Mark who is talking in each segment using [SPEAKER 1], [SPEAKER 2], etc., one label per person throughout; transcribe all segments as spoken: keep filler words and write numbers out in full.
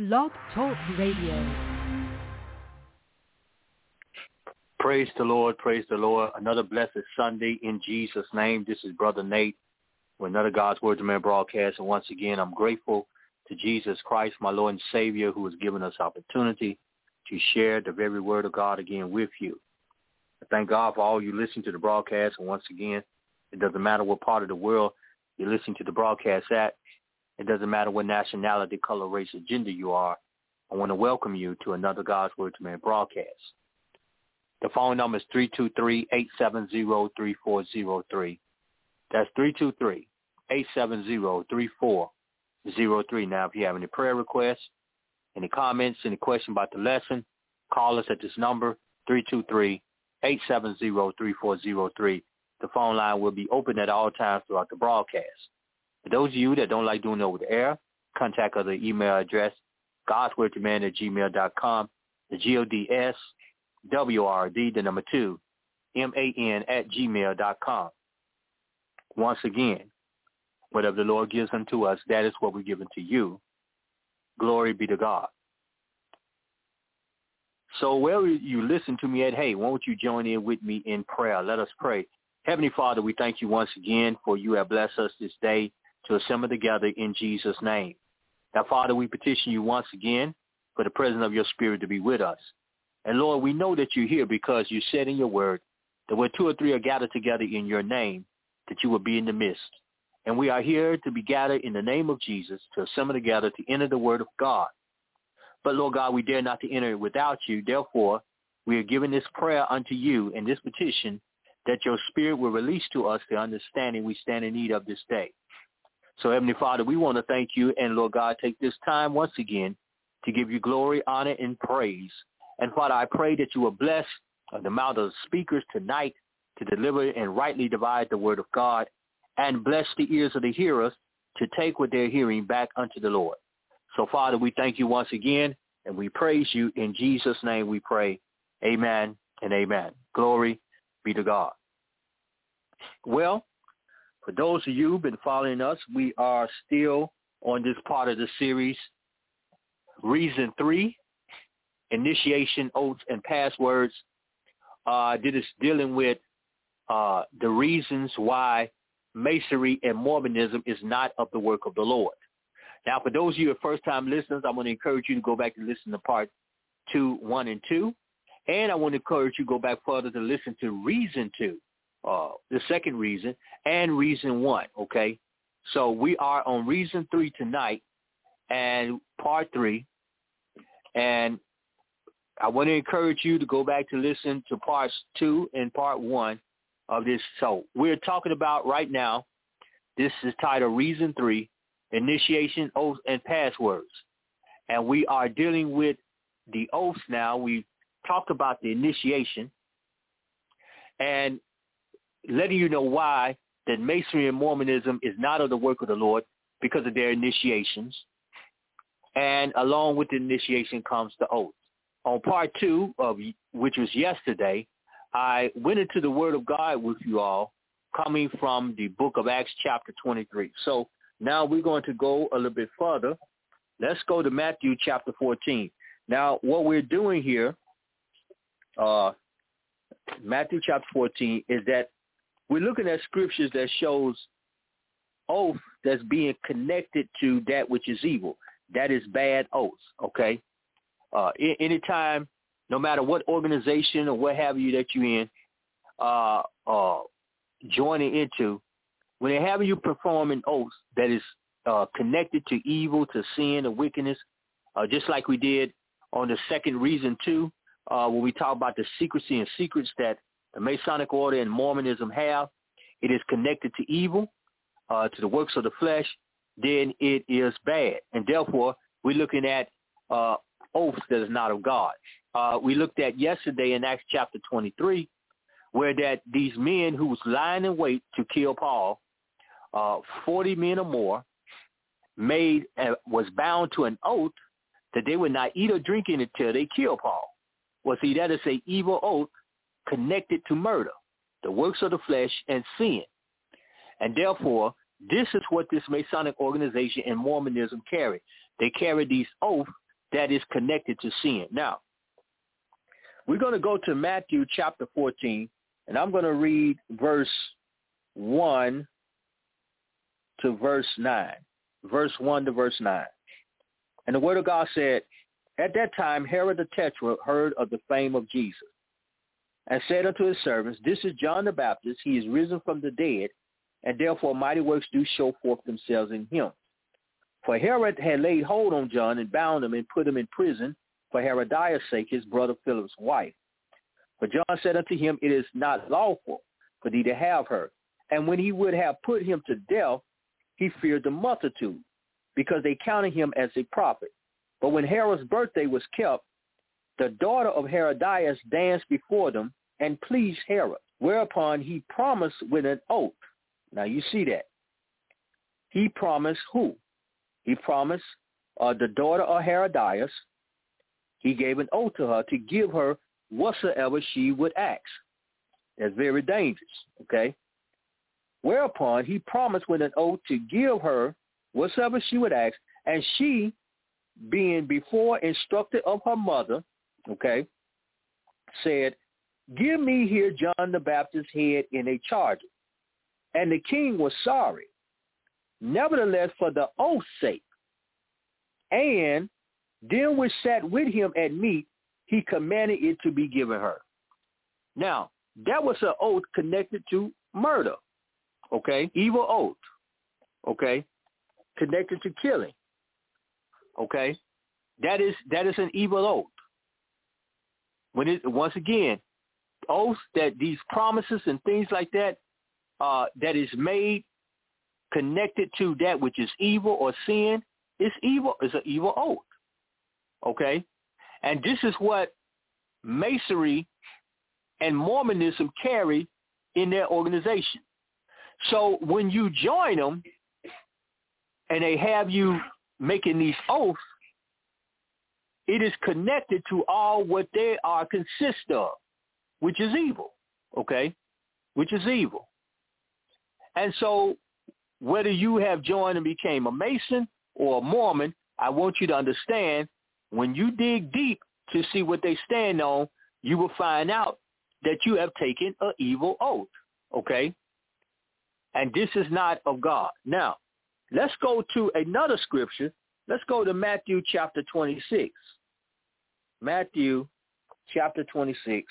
[SPEAKER 1] Blog Talk Radio.
[SPEAKER 2] Praise the Lord, praise the Lord. Another blessed Sunday in Jesus' name. This is Brother Nate with another God's Word to Man broadcast. And once again, I'm grateful to Jesus Christ, my Lord and Savior, who has given us opportunity to share the very Word of God again with you. I thank God for all you listening to the broadcast. And once again, it doesn't matter what part of the world you're listening to the broadcast at. It doesn't matter what nationality, color, race, or gender you are. I want to welcome you to another God's Word to Man broadcast. The phone number is three two three, eight seven zero, three four zero three. That's three two three, eight seven zero, three four zero three. Now, if you have any prayer requests, any comments, any question about the lesson, call us at this number, three two three, eight seven zero, three four zero three. The phone line will be open at all times throughout the broadcast. For those of you that don't like doing it over the air, contact us at the email address, godswordtoman at gmail dot com, the G O D S W R D, the number two, M A N at gmail dot com. Once again, whatever the Lord gives unto us, that is what we give unto you. Glory be to God. So wherever you listen to me at, hey, won't you join in with me in prayer? Let us pray. Heavenly Father, we thank you once again for you have blessed us this day to assemble together in Jesus' name. Now, Father, we petition you once again for the presence of your Spirit to be with us. And, Lord, we know that you're here because you said in your word that where two or three are gathered together in your name, that you will be in the midst. And we are here to be gathered in the name of Jesus to assemble together to enter the word of God. But, Lord God, we dare not to enter it without you. Therefore, we are giving this prayer unto you and this petition that your Spirit will release to us the understanding we stand in need of this day. So, Heavenly Father, we want to thank you and, Lord God, take this time once again to give you glory, honor, and praise. And, Father, I pray that you will bless the mouth of the speakers tonight to deliver and rightly divide the word of God, and bless the ears of the hearers to take what they're hearing back unto the Lord. So, Father, we thank you once again, and we praise you. In Jesus' name we pray. Amen and amen. Glory be to God. Well, for those of you who've been following us, we are still on this part of the series, Reason three, Initiation, Oaths, and Passwords. Uh, this is dealing with uh, the reasons why Masonry and Mormonism is not of the work of the Lord. Now, for those of you who are first-time listeners, I want to encourage you to go back and listen to part two, one, and two. And I want to encourage you to go back further to listen to Reason two, uh, the second reason, and Reason one, okay? So we are on Reason three tonight and part three. And I want to encourage you to go back to listen to parts two and part one of this. So we're talking about right now, this is titled Reason three, Initiation, Oaths, and Passwords. And we are dealing with the oaths now. We talked about the initiation and letting you know why that Masonry and Mormonism is not of the work of the Lord because of their initiations. And along with the initiation comes the oath. On part two, of which was yesterday, I went into the Word of God with you all, coming from the book of Acts chapter twenty-three. So now we're going to go a little bit further. Let's go to Matthew chapter fourteen. Now, what we're doing here, uh, Matthew chapter fourteen, is that we're looking at scriptures that shows oath that's being connected to that which is evil. That is bad oaths, okay? Uh, anytime, no matter what organization or what have you that you're in, uh, uh, joining into, when they have you perform an oath that is uh, connected to evil, to sin, or wickedness, uh, just like we did on the second reason too, uh, when we talk about the secrecy and secrets that the Masonic order and Mormonism have, it is connected to evil, uh, to the works of the flesh, then it is bad. And therefore, we're looking at uh, oaths that is not of God. Uh, we looked at yesterday in Acts chapter twenty-three, where that these men who was lying in wait to kill Paul, uh, forty men or more, made uh, was bound to an oath that they would not eat or drink in until they kill Paul. Well, see, that is an evil oath connected to murder, the works of the flesh, and sin. And therefore, this is what this Masonic organization and Mormonism carry. They carry these oaths that is connected to sin. Now, we're going to go to Matthew chapter fourteen, and I'm going to read verse one to verse nine. Verse one to verse nine. And the word of God said, at that time Herod the Tetrarch heard of the fame of Jesus, and said unto his servants, this is John the Baptist. He is risen from the dead, and therefore mighty works do show forth themselves in him. For Herod had laid hold on John and bound him and put him in prison for Herodias' sake, his brother Philip's wife. But John said unto him, it is not lawful for thee to have her. And when he would have put him to death, he feared the multitude, because they counted him as a prophet. But when Herod's birthday was kept, the daughter of Herodias danced before them and pleased Herod, whereupon he promised with an oath. Now you see that. He promised who? He promised uh, the daughter of Herodias. He gave an oath to her to give her whatsoever she would ask. That's very dangerous, okay? Whereupon he promised with an oath to give her whatsoever she would ask, and she, being before instructed of her mother, okay, said, give me here John the Baptist's head in a charger. And the king was sorry, nevertheless for the oath's sake. And them which sat with him at meat, he commanded it to be given her. Now, that was an oath connected to murder, okay, evil oath, okay, connected to killing, okay. That is that is an evil oath. When it, once again, oaths that these promises and things like that, uh, that is made connected to that which is evil or sin, is evil, is an evil oath, okay. And this is what Masonry and Mormonism carry in their organization. So when you join them and they have you making these oaths, it is connected to all what they are consist of, which is evil, okay, which is evil. And so whether you have joined and became a Mason or a Mormon, I want you to understand, when you dig deep to see what they stand on, you will find out that you have taken an evil oath, okay? And this is not of God. Now, let's go to another scripture. Let's go to Matthew chapter twenty-six. Matthew chapter twenty-six.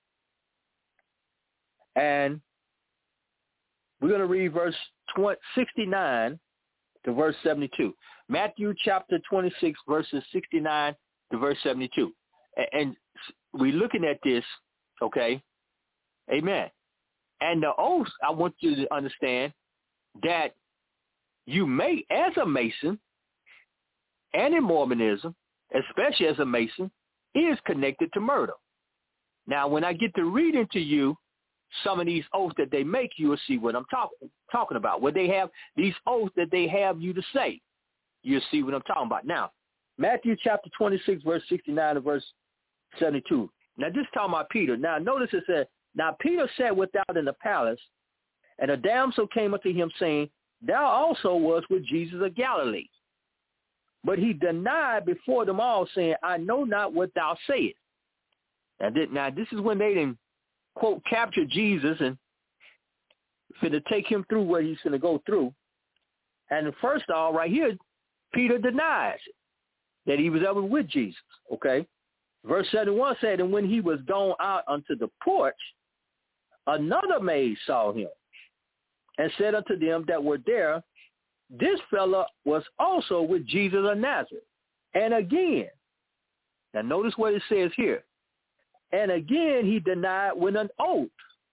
[SPEAKER 2] And we're going to read verse sixty-nine to verse seventy-two. Matthew chapter twenty-six, verses sixty-nine to verse seventy-two. And we're looking at this, okay? Amen. And the oath, I want you to understand that you make as a Mason and in Mormonism, especially as a Mason, is connected to murder. Now, when I get to reading to you some of these oaths that they make, you will see what I'm talking talking about. Where they have these oaths that they have you to say, you'll see what I'm talking about. Now, Matthew chapter twenty-six, verse sixty-nine to verse seventy-two. Now, this is talking about Peter. Now, notice it said, now Peter sat without in the palace, and a damsel came unto him, saying, thou also wast with Jesus of Galilee. But he denied before them all, saying, I know not what thou sayest. Now, this, now, this is when they didn't, quote, capture Jesus and finna take him through what he's finna go through. And first of all, right here, Peter denies it, that he was ever with Jesus, okay? Verse seventy-one said, and when he was gone out unto the porch, another maid saw him and said unto them that were there, this fellow was also with Jesus of Nazareth. And again, now notice what it says here. And again he denied with an oath,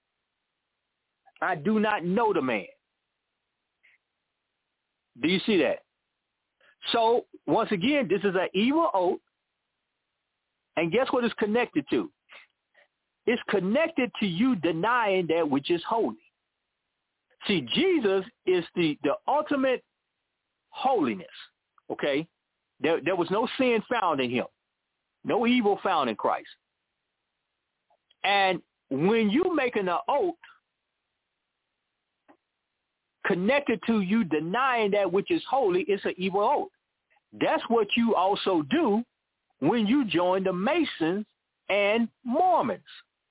[SPEAKER 2] I do not know the man. Do you see that? So, once again, this is an evil oath. And guess what it's connected to? It's connected to you denying that which is holy. See, Jesus is the, the ultimate holiness, okay? There, there was no sin found in him, no evil found in Christ. And when you making an oath connected to you denying that which is holy, it's an evil oath. That's what you also do when you join the Masons and Mormons,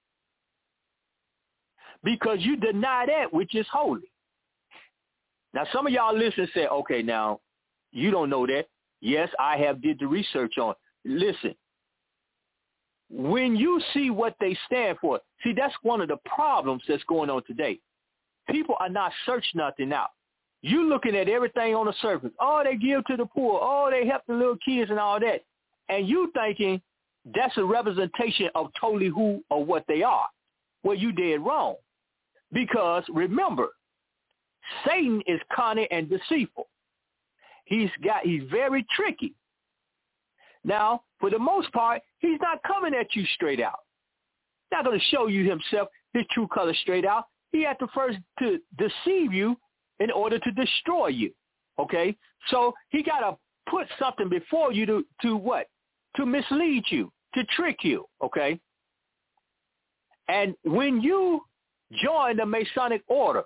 [SPEAKER 2] because you deny that which is holy. Now, some of y'all listen and say, okay, now, you don't know that. Yes, I have did the research on it. Listen, when you see what they stand for, see, that's one of the problems that's going on today. People are not searching nothing out. You looking at everything on the surface. Oh, they give to the poor. Oh, they help the little kids and all that. And you thinking that's a representation of totally who or what they are. Well, you did wrong. Because remember, Satan is cunning and deceitful. He's got he's very tricky. Now, for the most part, he's not coming at you straight out. He's not going to show you himself, his true color straight out. He had to first to deceive you in order to destroy you. Okay? So he got to put something before you to, to what? To mislead you, to trick you. Okay? And when you join the Masonic order,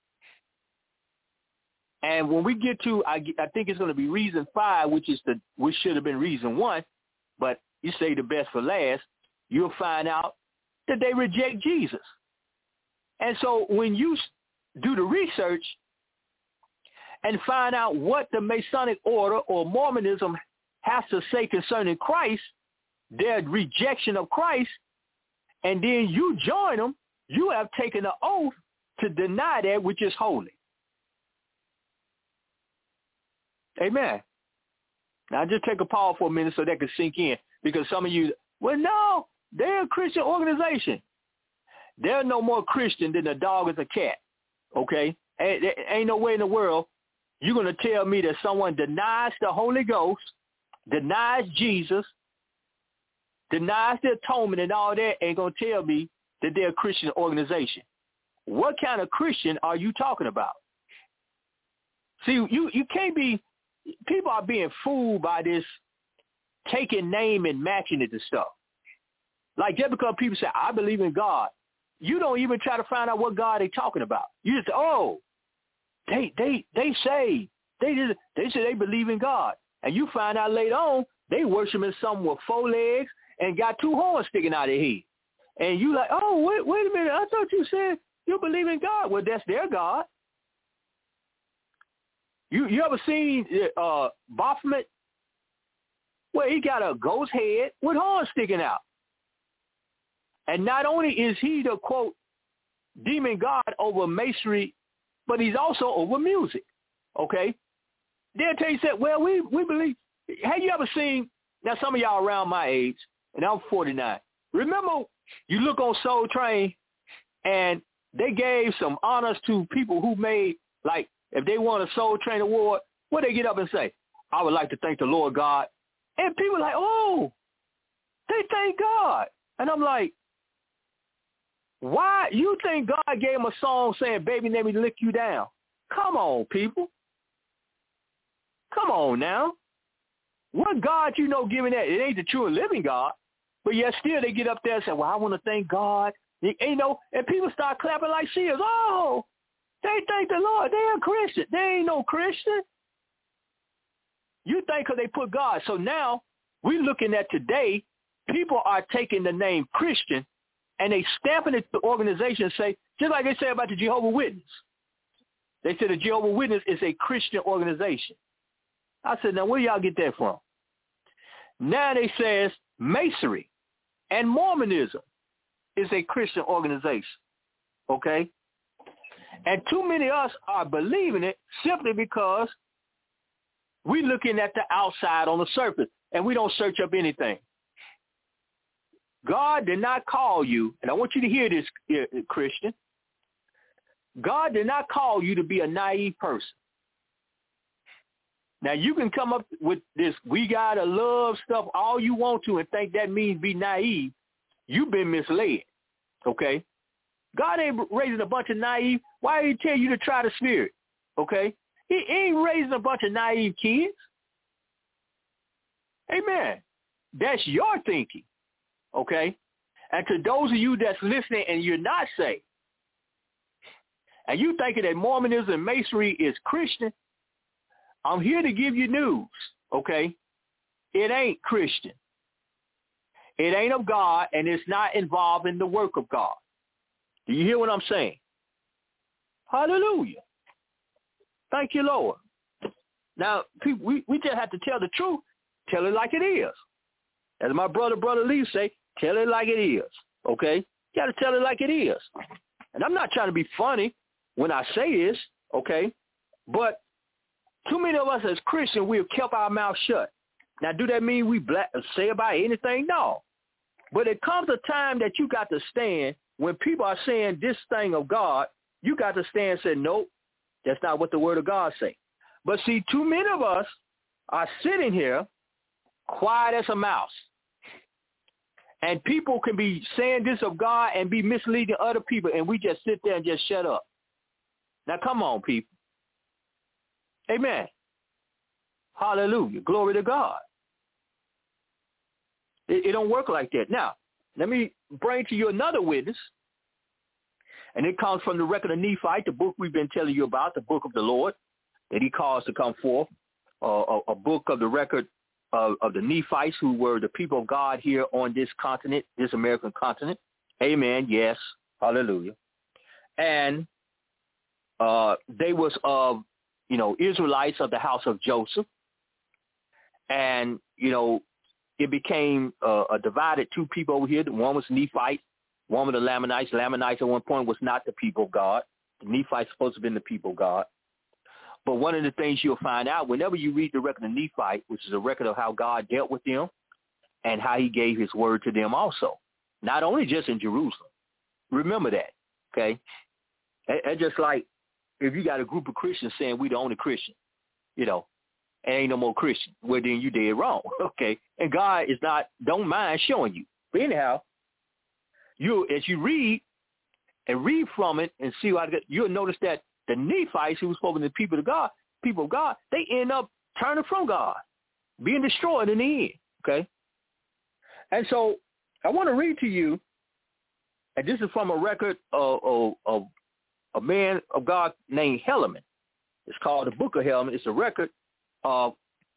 [SPEAKER 2] and when we get to, I, I think it's going to be reason five, which is the which should have been reason one, but you say the best for last, you'll find out that they reject Jesus. And so when you do the research and find out what the Masonic order or Mormonism has to say concerning Christ, their rejection of Christ, and then you join them, you have taken an oath to deny that which is holy. Amen. Now, just take a pause for a minute so that can sink in, because some of you, well, no, they're a Christian organization. They're no more Christian than a dog is a cat, okay? Ain't, ain't no way in the world you're going to tell me that someone denies the Holy Ghost, denies Jesus, denies the atonement and all that, ain't going to tell me that they're a Christian organization. What kind of Christian are you talking about? See, you, you can't be, people are being fooled by this taking name and matching it to stuff. Like just because people say, I believe in God, you don't even try to find out what God they're talking about. You just say, oh, they they they say they just, they say they believe in God, and you find out later on they worshiping something with four legs and got two horns sticking out of their head, and you like, oh wait wait a minute, I thought you said you believe in God. Well, that's their God. You you ever seen uh, Baphomet? Well, he got a ghost head with horns sticking out. And not only is he the, quote, demon god over masonry, but he's also over music, okay? They'll tell you, that, well, we, we believe. Have you ever seen, now some of y'all around my age, and I'm forty-nine. Remember, you look on Soul Train, and they gave some honors to people who made, like, if they won a Soul Train award, what they get up and say? I would like to thank the Lord God. And people are like, oh, they thank God. And I'm like, why you think God gave him a song saying, baby, let me lick you down? Come on, people. Come on now. What God you know giving that? It ain't the true and living God. But yet still they get up there and say, well, I want to thank God. You know, and people start clapping like seals. Oh, they thank the Lord. They're a Christian. They ain't no Christian. You think because they put God. So now we're looking at today, people are taking the name Christian and they stamping it to the organization and say, just like they say about the Jehovah's Witness. They said the Jehovah's Witness is a Christian organization. I said, now where y'all get that from? Now they says Masonry and Mormonism is a Christian organization, okay? And too many of us are believing it simply because we're looking at the outside on the surface and we don't search up anything. God did not call you, and I want you to hear this, Christian. God did not call you to be a naive person. Now, you can come up with this, we got to love stuff all you want to and think that means be naive. You've been misled, okay? God ain't raising a bunch of naive. Why did he tell you to try the spirit, okay? He ain't raising a bunch of naive kids. Amen. That's your thinking. Okay? And to those of you that's listening and you're not saved, and you thinking that Mormonism and Masonry is Christian, I'm here to give you news, okay? It ain't Christian. It ain't of God, and it's not involved in the work of God. Do you hear what I'm saying? Hallelujah. Thank you, Lord. Now, people, we, we just have to tell the truth. Tell it like it is. As my brother, Brother Lee say, tell it like it is. Okay? You got to tell it like it is. And I'm not trying to be funny when I say this, okay? But too many of us as Christians, we have kept our mouth shut. Now, do that mean we black, say about anything? No. But it comes a time that you got to stand when people are saying this thing of God, you got to stand and say, nope, that's not what the word of God say. But see, too many of us are sitting here quiet as a mouse. And people can be saying this of God and be misleading other people, and we just sit there and just shut up. Now, come on, people. Amen. Hallelujah. Glory to God. It, it don't work like that. Now, let me bring to you another witness, and it comes from the record of Nephi, the book we've been telling you about, the book of the Lord that he caused to come forth, uh, a, a book of the record of, of the Nephites, who were the people of God here on this continent, this American continent. Amen. Yes. Hallelujah. And uh, they was of, you know, Israelites of the house of Joseph. And, you know, it became uh, a divided two people over here. One was Nephites, one was the Lamanites. Lamanites at one point was not the people of God. The Nephites supposed to have been the people of God. But one of the things you'll find out whenever you read the record of Nephi, which is a record of how God dealt with them and how he gave his word to them also, not only just in Jerusalem. Remember that, okay? It's just like if you got a group of Christians saying we the only Christian, you know, and ain't no more Christian, well, then you did wrong, okay? And God is not, don't mind showing you. But anyhow, you as you read and read from it and see what you'll notice that the Nephites, who was spoken to the people of God, people of God, they end up turning from God, being destroyed in the end, okay? And so I want to read to you, and this is from a record of, of, of a man of God named Helaman. It's called the Book of Helaman. It's a record of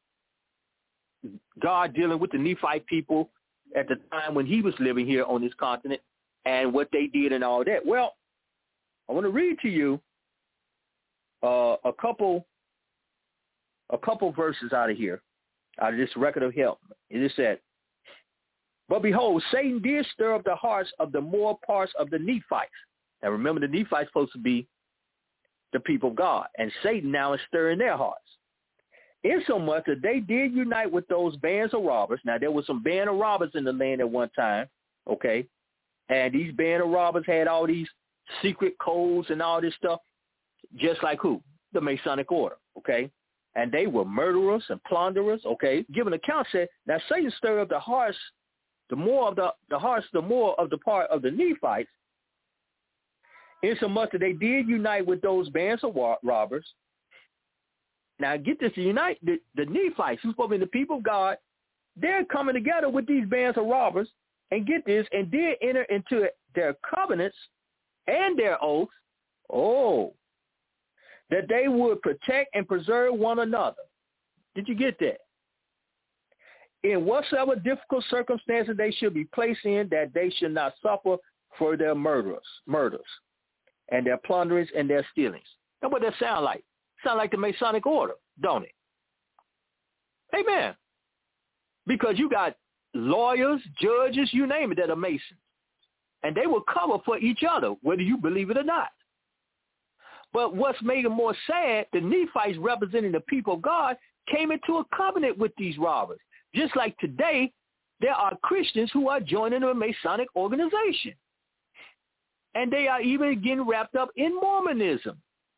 [SPEAKER 2] God dealing with the Nephite people at the time when he was living here on this continent and what they did and all that. Well, I want to read to you uh, a couple a couple verses out of here, out of this record of Helaman. It said, "But behold, Satan did stir up the hearts of the more parts of the Nephites." Now remember, the Nephites supposed to be the people of God, and Satan now is stirring their hearts, insomuch that they did unite with those bands of robbers. Now there was some band of robbers in the land at one time, okay, and these band of robbers had all these secret codes and all this stuff, just like who? The Masonic order, okay? And they were murderers and plunderers, okay? Given account said, now Satan stirred up the hearts, the more of the, the hearts, the more of the part of the Nephites, insomuch that they did unite with those bands of robbers. Now get this, to unite the, the Nephites, who's supposed to be the people of God, they're coming together with these bands of robbers, and get this, and did enter into their covenants and their oaths, oh, that they would protect and preserve one another. Did you get that? In whatsoever difficult circumstances they should be placed in, that they should not suffer for their murderers, murders, and their plunderings and their stealings. That's what that sound like. Sound like the Masonic order, don't it? Amen. Because you got lawyers, judges, you name it, that are Masons. And they will cover for each other, whether you believe it or not. But what's made it more sad, the Nephites representing the people of God came into a covenant with these robbers. Just like today, there are Christians who are joining a Masonic organization. And they are even getting wrapped up in Mormonism.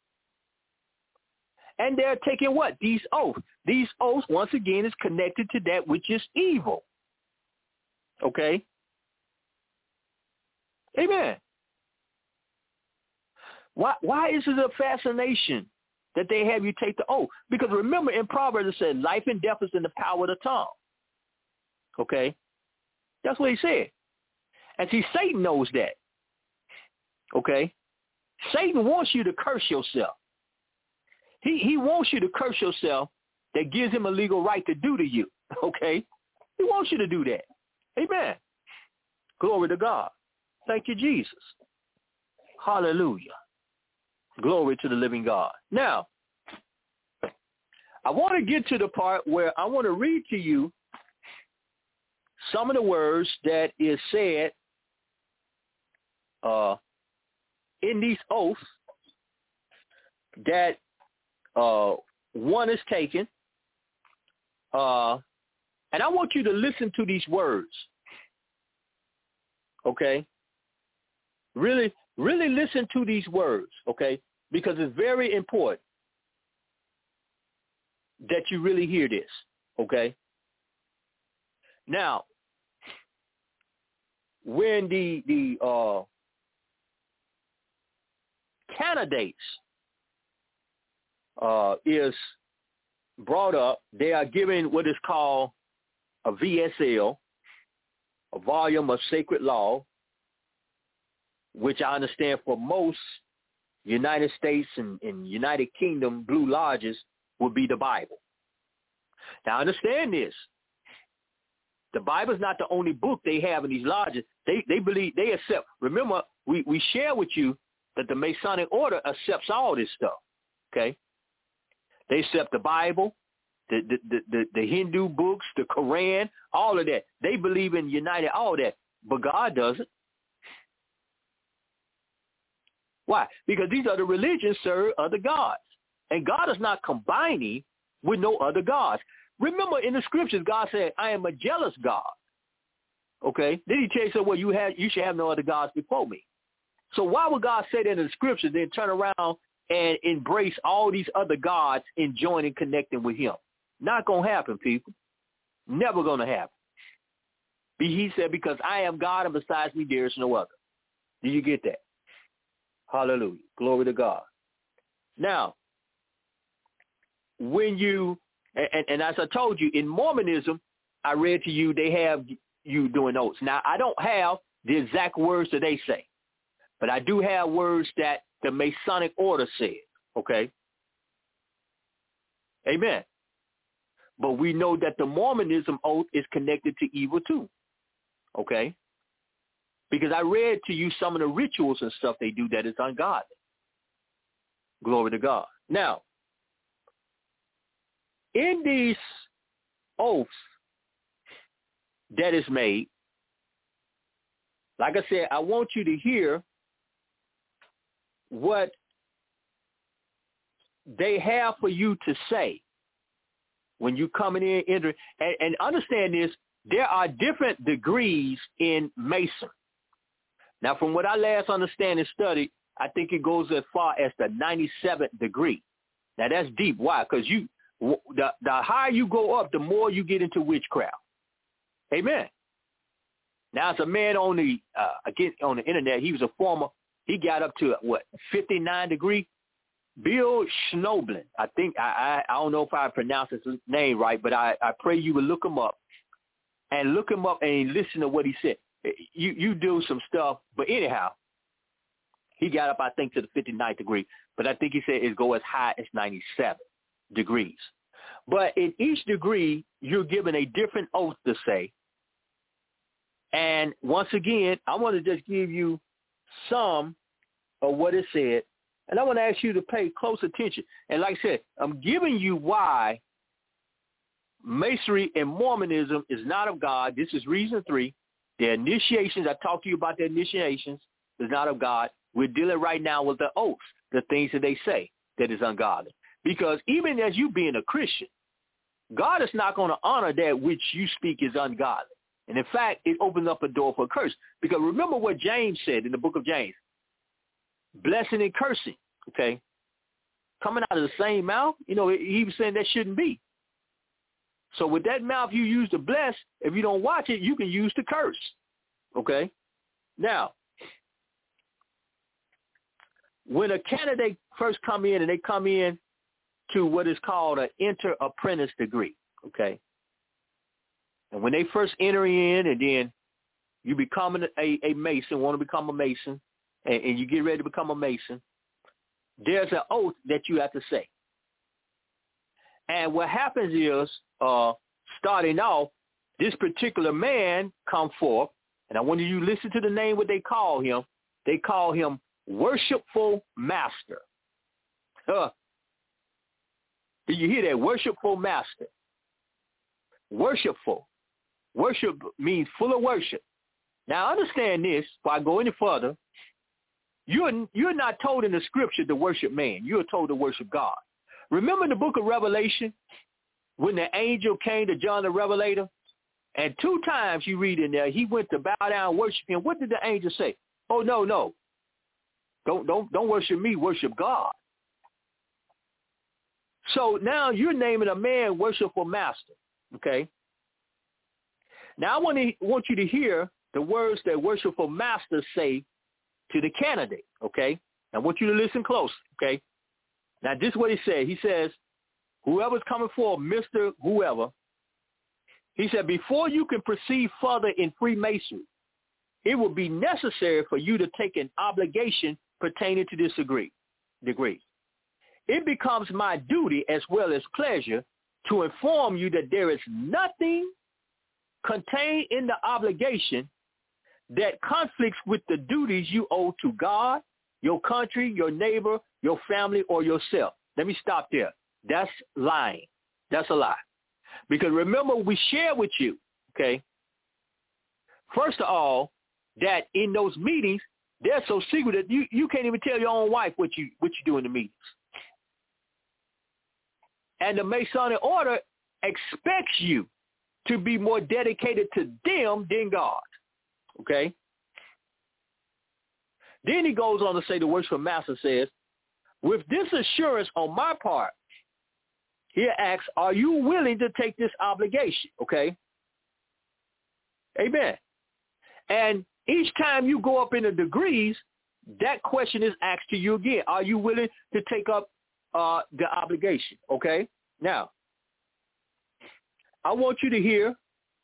[SPEAKER 2] And they're taking what? These oaths. These oaths, once again, is connected to that which is evil. Okay? Amen. Why, why is it a fascination that they have you take the oath? Because remember, in Proverbs it said, life and death is in the power of the tongue. Okay? That's what he said. And see, Satan knows that. Okay? Satan wants you to curse yourself. He he wants you to curse yourself. That gives him a legal right to do to you. Okay? He wants you to do that. Amen. Glory to God. Thank you, Jesus. Hallelujah. Glory to the living God. Now, I want to get to the part where I want to read to you some of the words that is said uh, in these oaths that uh, one is taken. Uh, and I want you to listen to these words. Okay? Really, really listen to these words, okay? Because it's very important that you really hear this, okay? Now, when the the uh, candidates uh, is brought up, they are given what is called a V S L, a volume of sacred law, which I understand for most United States and, and United Kingdom Blue Lodges would be the Bible. Now understand this. The Bible is not the only book they have in these lodges. They they believe, they accept. Remember, we, we share with you that the Masonic order accepts all this stuff, okay? They accept the Bible, the, the, the, the, the Hindu books, the Quran, all of that. They believe in united, all that, but God doesn't. Why? Because these other religions serve other gods. And God is not combining with no other gods. Remember in the scriptures, God said, I am a jealous God. Okay? Then he tell you, so, well, you, have, you should have no other gods before me. So why would God say that in the scriptures, then turn around and embrace all these other gods and join and connecting with him? Not going to happen, people. Never going to happen. He said, because I am God and besides me there is no other. Do you get that? Hallelujah. Glory to God. Now, when you, and, and as I told you, in Mormonism, I read to you, they have you doing oaths. Now, I don't have the exact words that they say, but I do have words that the Masonic order said, okay? Amen. But we know that the Mormonism oath is connected to evil too, okay? Because I read to you some of the rituals and stuff they do that is ungodly. Glory to God. Now, in these oaths that is made, like I said, I want you to hear what they have for you to say when you coming in, entering, and, and understand this, there are different degrees in Mason. Now, from what I last understand and studied, I think it goes as far as the ninety-seventh degree. Now, that's deep. Why? Because you, the, the higher you go up, the more you get into witchcraft. Amen. Now, as a man on the uh, again on the internet, he was a former. He got up to what fifty-nine degree. Bill Schnoblin. I think I, I I don't know if I pronounced his name right, but I, I pray you will look him up and look him up and listen to what he said. You you do some stuff, but anyhow, he got up, I think, to the fifty-ninth degree, but I think he said it go as high as ninety-seven degrees. But in each degree, you're given a different oath to say. And once again, I want to just give you some of what it said, and I want to ask you to pay close attention. And like I said, I'm giving you why Masonry and Mormonism is not of God. This is reason three. Their initiations, I talked to you about their initiations, is not of God. We're dealing right now with the oaths, the things that they say that is ungodly. Because even as you being a Christian, God is not going to honor that which you speak is ungodly. And in fact, it opens up a door for a curse. Because remember what James said in the book of James, blessing and cursing, okay, coming out of the same mouth, you know, he was saying that shouldn't be. So with that mouth you use to bless, if you don't watch it, you can use to curse. Okay? Now, when a candidate first come in and they come in to what is called an inter-apprentice degree, okay? And when they first enter in and then you become a, a Mason, want to become a Mason, and, and you get ready to become a Mason, there's an oath that you have to say. And what happens is, uh, starting off, this particular man come forth, And I want you to listen to the name, what they call him. They call him Worshipful Master. Huh. Did you hear that? Worshipful Master. Worshipful. Worship means full of worship. Now, understand this, before I go any further. You're, you're not told in the scripture to worship man. You're told to worship God. Remember in the book of Revelation, when the angel came to John the Revelator, and two times you read in there, he went to bow down and worship him. What did the angel say? Oh, no, no. Don't, don't, don't worship me, worship God. So now you're naming a man worshipful master, okay? Now I want to want you to hear the words that worshipful master say to the candidate, okay? I want you to listen close, okay? Now this is what he said. He says, whoever's coming forward, Mister Whoever, he said, before you can proceed further in Freemasonry, it will be necessary for you to take an obligation pertaining to this degree. degree. It becomes my duty as well as pleasure to inform you that there is nothing contained in the obligation that conflicts with the duties you owe to God, your country, your neighbor, your family, or yourself. Let me stop there. That's lying. That's a lie. Because remember, we share with you, okay, first of all, that in those meetings, they're so secret that you, you can't even tell your own wife what you what you do in the meetings. And the Masonic order expects you to be more dedicated to them than God. Okay? Then he goes on to say, the worshipful master says, with this assurance on my part, he asks, are you willing to take this obligation? Okay? Amen. And each time you go up in the degrees, that question is asked to you again. Are you willing to take up uh, the obligation? Okay? Now, I want you to hear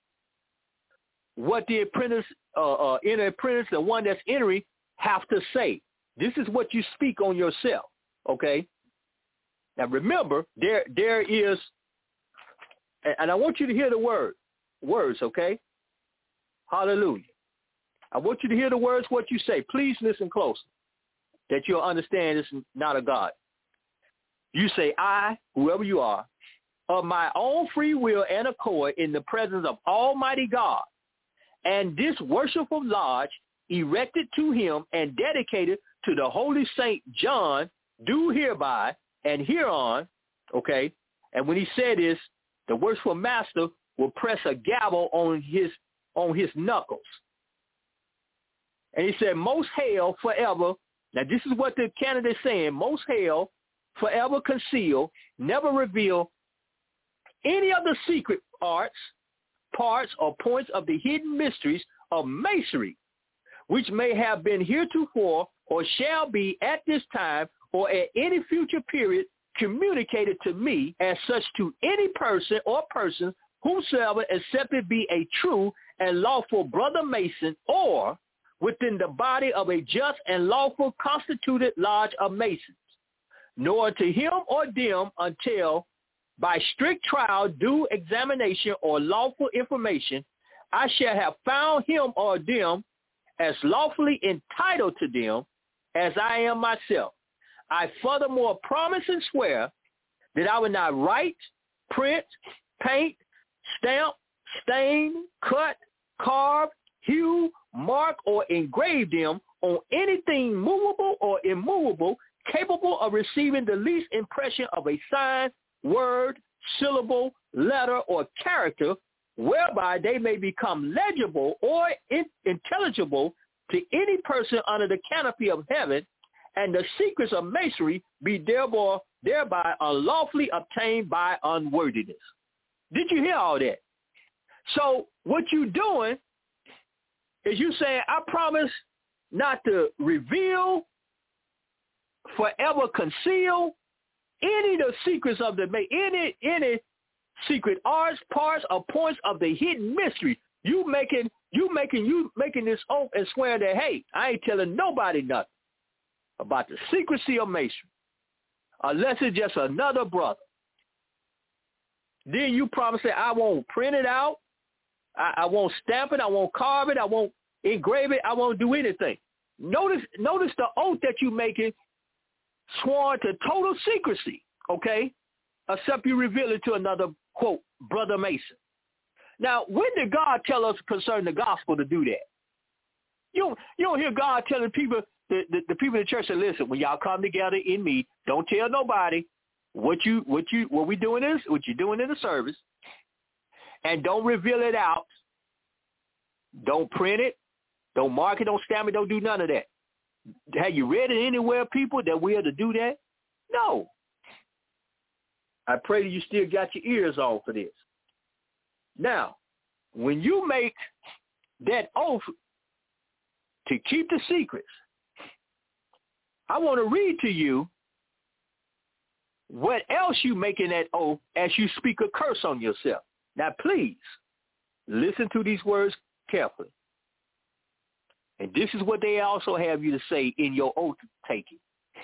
[SPEAKER 2] what the apprentice, uh, uh, inner apprentice, the one that's entering, have to say. This is what you speak on yourself, okay? Now remember, there there is, and I want you to hear the word, words, okay? Hallelujah. I want you to hear the words, what you say. Please listen closely, that you'll understand it's not a God. You say, I, whoever you are, of my own free will and accord in the presence of Almighty God, and this worshipful lodge erected to him and dedicated to the Holy Saint John, do hereby and hereon, okay? And when he said this, the worshipful master will press a gavel on his on his knuckles. And he said, most hail forever. Now this is what the candidate's saying. Most hail, forever conceal, never reveal any of the secret arts, parts, or points of the hidden mysteries of Masonry, which may have been heretofore or shall be at this time or at any future period communicated to me as such to any person or persons whomsoever accepted be a true and lawful brother Mason, or within the body of a just and lawful constituted lodge of Masons, nor to him or them until by strict trial, due examination, or lawful information, I shall have found him or them as lawfully entitled to them as I am myself. I furthermore promise and swear that I will not write, print, paint, stamp, stain, cut, carve, hew, mark, or engrave them on anything movable or immovable capable of receiving the least impression of a sign, word, syllable, letter, or character, whereby they may become legible or in- intelligible to any person under the canopy of heaven, and the secrets of Masonry be thereby, thereby unlawfully obtained by unworthiness. Did you hear all that? So what you're doing is you saying, I promise not to reveal, forever conceal any of the secrets of the, any, any secret arts, parts, or points of the hidden mystery. You making, you making, you making this oath and swearing that, hey, I ain't telling nobody nothing about the secrecy of Masonry, unless it's just another brother. Then you promise that I won't print it out, I, I won't stamp it, I won't carve it, I won't engrave it, I won't do anything. Notice, notice the oath that you're making, sworn to total secrecy, okay, except you reveal it to another, quote, Brother Mason. Now, when did God tell us concerning the gospel to do that? You don't, you don't hear God telling people, the, the, the people in the church, say, listen, when y'all come together in me, don't tell nobody what you what you what we doing is what you're doing in the service, and don't reveal it out. Don't print it, don't mark it, don't stamp it, don't do none of that. Have you read it anywhere, people, that we are to do that? No. I pray that you still got your ears on for this. Now, when you make that oath to keep the secrets, I want to read to you what else you make in that oath as you speak a curse on yourself. Now, please, listen to these words carefully. And this is what they also have you to say in your oath taking.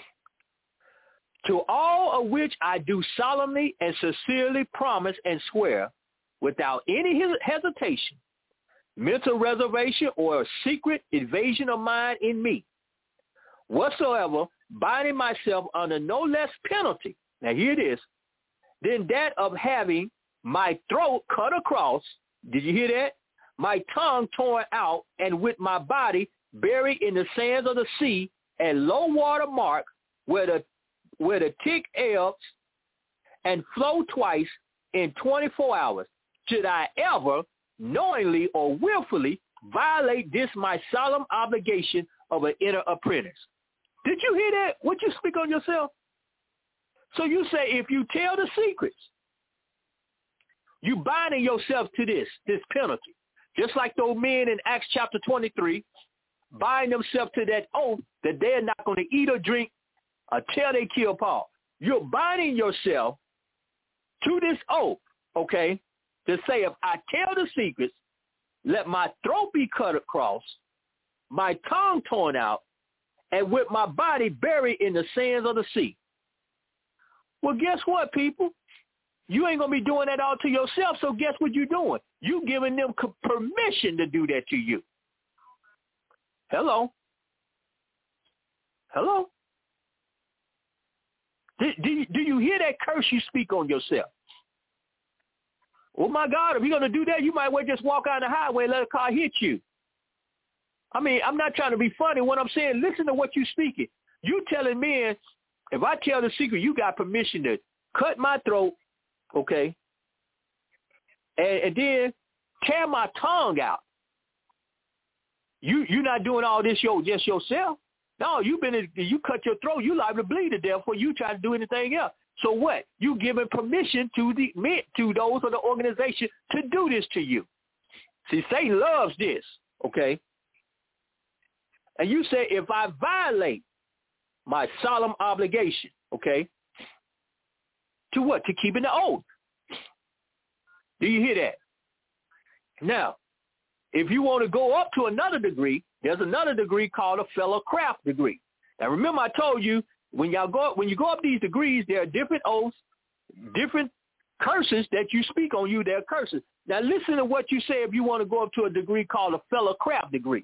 [SPEAKER 2] To all of which I do solemnly and sincerely promise and swear, without any hesitation, mental reservation, or a secret evasion of mine in me, whatsoever, binding myself under no less penalty, now here it is, than that of having my throat cut across, did you hear that? My tongue torn out, and with my body buried in the sands of the sea at low water mark, where the where the tick ebbs and flow twice in twenty-four hours. Should I ever, knowingly or willfully, violate this my solemn obligation of an inner apprentice? Did you hear that? What you speak on yourself? So you say if you tell the secrets, you binding yourself to this, this penalty. Just like those men in Acts chapter twenty-three bind themselves to that oath that they're not going to eat or drink until they kill Paul. You're binding yourself to this oath, okay, to say if I tell the secrets, let my throat be cut across, my tongue torn out, and with my body buried in the sands of the sea. Well, guess what, people? You ain't going to be doing that all to yourself, so guess what you're doing? You giving them permission to do that to you. Hello? Hello? Do, do, you, do you hear that curse you speak on yourself? Oh, my God, if you're going to do that, you might well just walk out on the highway and let a car hit you. I mean, I'm not trying to be funny. What I'm saying, listen to what you're speaking. You telling me if I tell the secret, you got permission to cut my throat, okay, and, and then tear my tongue out. You, you're not doing all this your, just yourself. No, you've been, you cut your throat, you liable to bleed to death before you try to do anything else. So what? You giving permission to the to those of the organization to do this to you. See, Satan loves this, okay? And you say, if I violate my solemn obligation, okay, to what? To keeping the oath. Do you hear that? Now, if you want to go up to another degree, there's another degree called a fellow craft degree. Now, remember I told you, when y'all go up, when you go up these degrees, there are different oaths, different curses that you speak on you. There are curses. Now, listen to what you say if you want to go up to a degree called a fellow craft degree.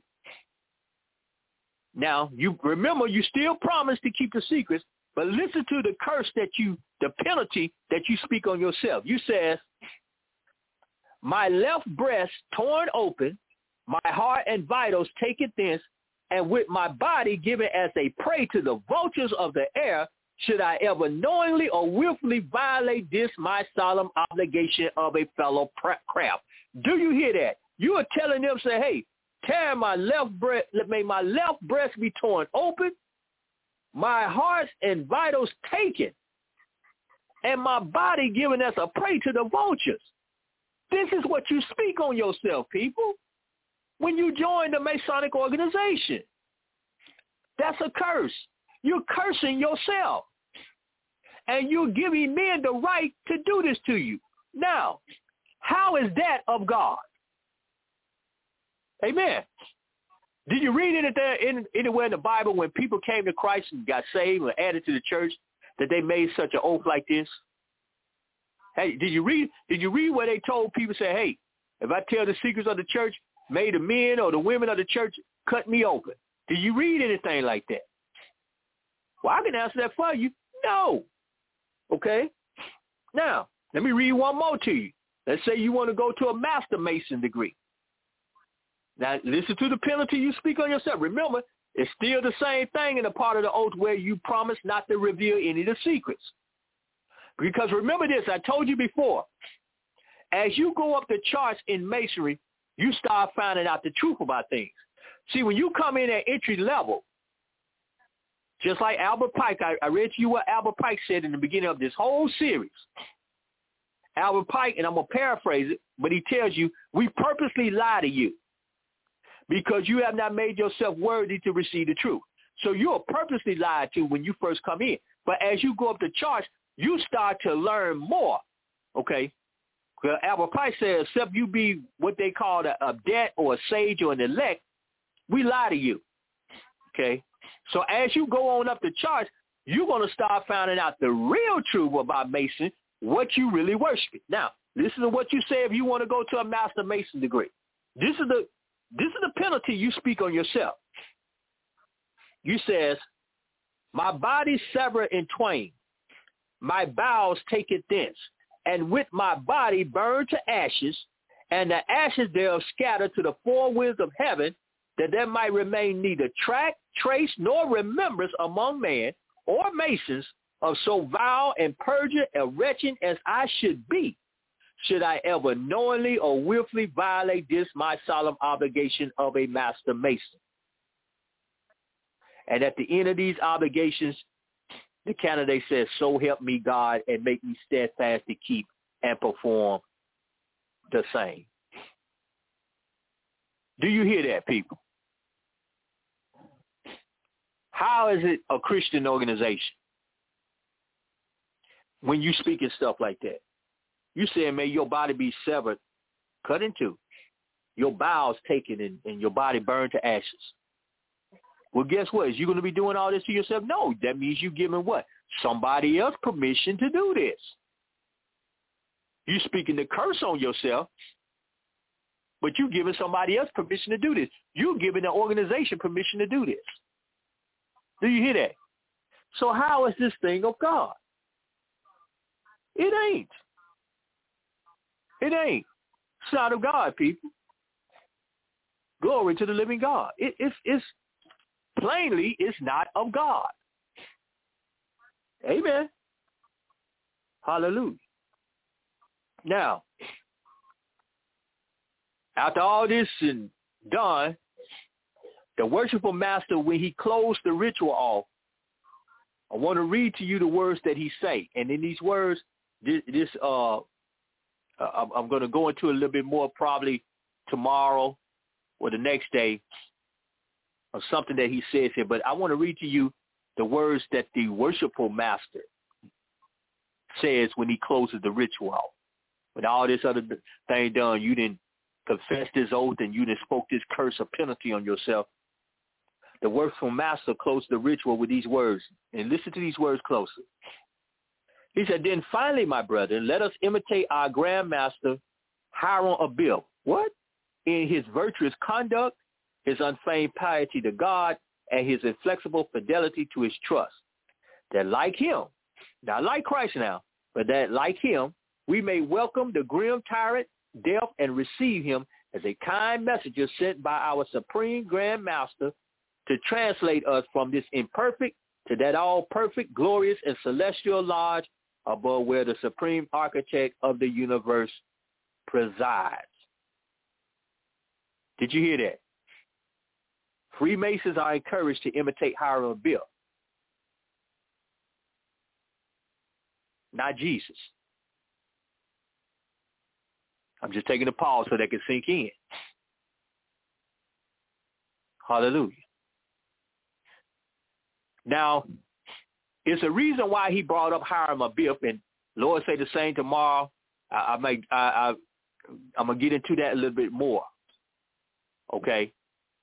[SPEAKER 2] Now, you remember, you still promise to keep the secrets, but listen to the curse that you, the penalty that you speak on yourself. You says, my left breast torn open, my heart and vitals taken thence, and with my body given as a prey to the vultures of the air, should I ever knowingly or willfully violate this my solemn obligation of a fellow craft. Do you hear that? You are telling them, say, hey, tear my left breast, may my left breast be torn open, my heart and vitals taken, and my body given as a prey to the vultures. This is what you speak on yourself, people, when you join the Masonic organization. That's a curse. You're cursing yourself. And you're giving men the right to do this to you. Now, how is that of God? Amen. Did you read anything anywhere in the Bible when people came to Christ and got saved or added to the church that they made such an oath like this? Hey, did you read? Did you read where they told people, say, hey, if I tell the secrets of the church, may the men or the women of the church cut me open. Do you read anything like that? Well, I can answer that for you. No. Okay? Now, let me read one more to you. Let's say you want to go to a Master Mason degree. Now, listen to the penalty you speak on yourself. Remember, it's still the same thing in the part of the oath where you promise not to reveal any of the secrets. Because remember this, I told you before, as you go up the charts in masonry, you start finding out the truth about things. See, when you come in at entry level, just like Albert Pike, I, I read to you what Albert Pike said in the beginning of this whole series. Albert Pike, and I'm going to paraphrase it, but he tells you, we purposely lie to you because you have not made yourself worthy to receive the truth. So you are purposely lied to when you first come in. But as you go up the charts, you start to learn more, okay? Well, Albert Pike says, except you be what they call a, a debt or a sage or an elect, we lie to you, okay? So as you go on up the charts, you're going to start finding out the real truth about Mason, what you really worship. Now, listen to what you say if you want to go to a Master Mason degree. This is the this is the penalty you speak on yourself. You says, my body sever in twain, my bowels take it thence, and with my body burn to ashes, and the ashes thereof scatter to the four winds of heaven, that there might remain neither track, trace, nor remembrance among man or masons of so vile and perjured a wretched as I should be, should I ever knowingly or willfully violate this my solemn obligation of a Master Mason. And at the end of these obligations, the candidate says, so help me God, and make me steadfast to keep and perform the same. Do you hear that, people? How is it a Christian organization when you speak and stuff like that? You saying, may your body be severed, cut in two, your bowels taken, and, and your body burned to ashes. Well, guess what? Is you going to be doing all this to yourself? No, that means you giving what? Somebody else permission to do this. You speaking the curse on yourself, but you giving somebody else permission to do this. You giving the organization permission to do this. Do you hear that? So how is this thing of God? It ain't. It ain't. It's not of God, people. Glory to the living God. It, it's, it's plainly, it's not of God. Amen. Hallelujah. Now, after all this is done, the worshipful master, when he closed the ritual off, I want to read to you the words that he say. And in these words, this, this uh, I'm going to go into a little bit more probably tomorrow or the next day of something that he says here. But I want to read to you the words that the worshipful master says when he closes the ritual off. When all this other thing done, you didn't confess this oath and you didn't spoke this curse or penalty on yourself. The worshipful master closed the ritual with these words. And listen to these words closely. He said, then finally, my brethren, let us imitate our Grand Master, Hiram Abiel. What? In his virtuous conduct, his unfeigned piety to God, and his inflexible fidelity to his trust. That like him, not like Christ now, but that like him, we may welcome the grim tyrant, death, and receive him as a kind messenger sent by our supreme Grand Master to translate us from this imperfect to that all-perfect, glorious, and celestial lodge above where the supreme architect of the universe presides. Did you hear that? Freemasons are encouraged to imitate Hiram Abiel, not Jesus. I'm just taking a pause so that can sink in. Hallelujah. Now, it's a reason why he brought up Hiram Abiel, and Lord say the same tomorrow. I, I may, I, I, I'm gonna get into that a little bit more. Okay.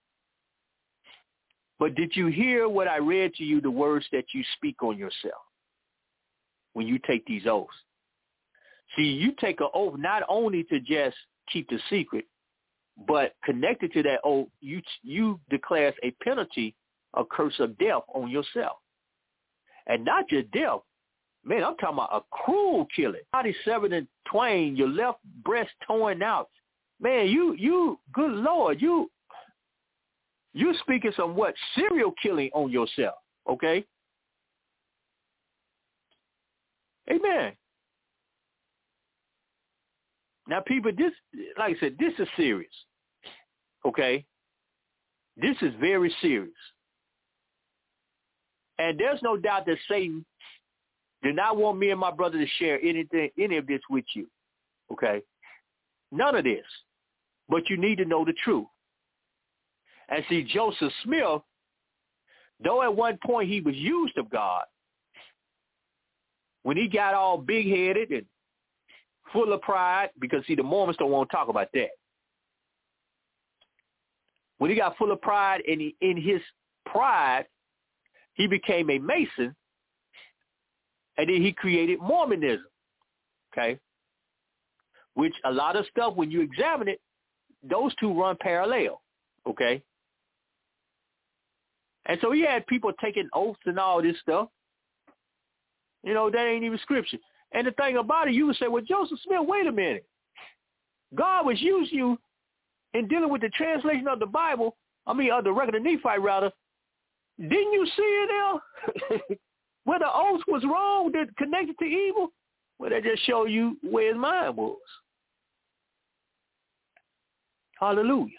[SPEAKER 2] But did you hear what I read to you? The words that you speak on yourself when you take these oaths. See, you take an oath not only to just keep the secret, But connected to that oath, you you declare a penalty, a curse of death on yourself. And not just death. Man, I'm talking about a cruel killing. Body severed in twain, your left breast torn out. Man, you, you, good Lord, you, you speaking some what? Serial killing on yourself, okay? Amen. Now, people, this, like I said, this is serious, okay? This is very serious. And there's no doubt that Satan did not want me and my brother to share anything, any of this with you, okay? None of this. But you need to know the truth. And see, Joseph Smith, though at one point he was used of God, when he got all big-headed and full of pride, because, see, the Mormons don't want to talk about that. When he got full of pride and he, in his pride, he became a Mason, and then he created Mormonism, okay? Which a lot of stuff, when you examine it, those two run parallel, okay? And so he had people taking oaths and all this stuff. You know, that ain't even scripture. And the thing about it, you would say, well, Joseph Smith, wait a minute. God was using you in dealing with the translation of the Bible, I mean, of the record of Nephi, rather. Didn't you see it there? Where the oath was wrong, that connected to evil? Well, that just show you where his mind was. Hallelujah.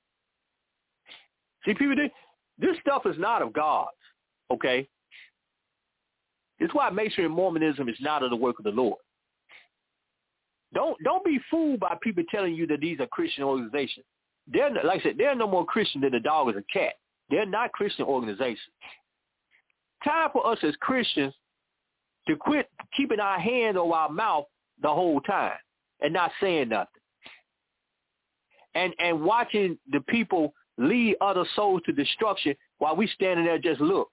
[SPEAKER 2] See, people, this stuff is not of God, okay? It's why Masonry and Mormonism is not of the work of the Lord. Don't don't be fooled by people telling you that these are Christian organizations. They're, like I said, they're no more Christian than a dog is a cat. They're not Christian organizations. Time for us as Christians to quit keeping our hand over our mouth the whole time and not saying nothing. And and watching the people lead other souls to destruction while we standing there just look.